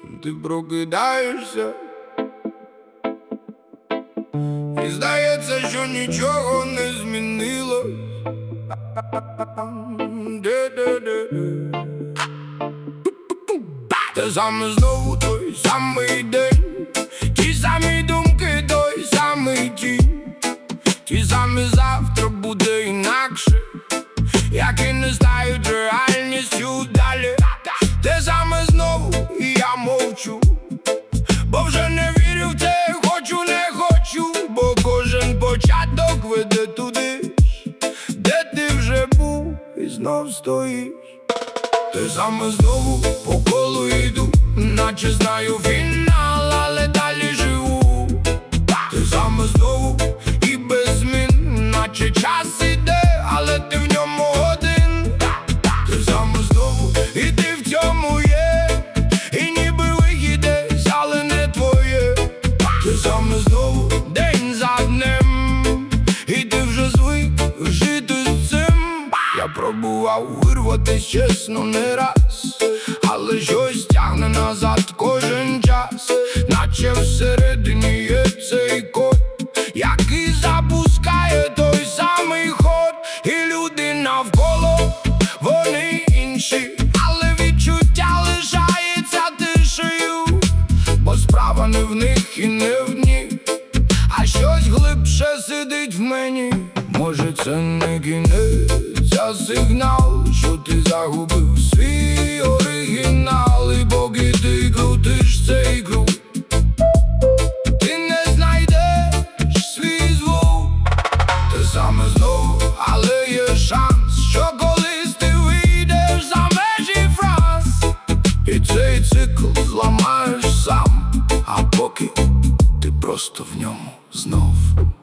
ти прокидаєшся, і здається, що нічого не змінилось. Те саме знову, той самий день, ті самі думки, той самий тінь, ті самі завтра буде інакше, які не стають реальністю далі. Те саме знову, і я мовчу, бо вже не вірю в те, хочу, не хочу, бо кожен початок веде туди ж, де ти вже був і знов стоїш. Те саме знову по колу йду, наче знаю фінал, але далі живу. Те саме знову і без змін, наче час іде, але ти в ньому один. Те саме знову, і ти в цьому є, і ніби вихід десь, але не твоє. Те саме знову, день за днем, і ти вже звик жити з цим. Я пробував вирватись, чесно, не раз, але щось тягне назад кожен час, наче всередині є цей код, який запускає той самий ход. І люди навколо, вони інші, але відчуття лишається тишею, бо справа не в них і не в них, а щось глибше сидить в мені. Може, це не кінець, а сигнал, що ти загубив свій оригінал, і поки ти крутиш цей круг, ти не знайдеш свій звук. Те саме знову, але є шанс, що колись ти вийдеш за межі фраз, і цей цикл зламаєш сам, а поки ти просто в ньому знов.